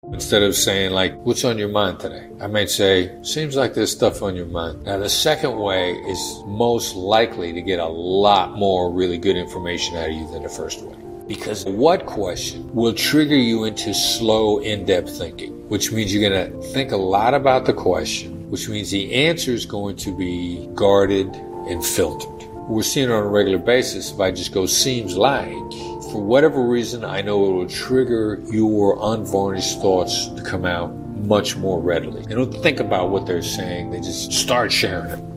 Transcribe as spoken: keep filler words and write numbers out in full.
Instead of saying, like, what's on your mind today? I might say, seems like there's stuff on your mind. Now, the second way is most likely to get a lot more really good information out of you than the first way. Because what question will trigger you into slow, in-depth thinking, which means you're going to think a lot about the question, which means the answer is going to be guarded and filtered. We're seeing it on a regular basis. If I just go, seems like, for whatever reason, I know it will trigger your unvarnished thoughts to come out much more readily. They don't think about what they're saying. They just start sharing it.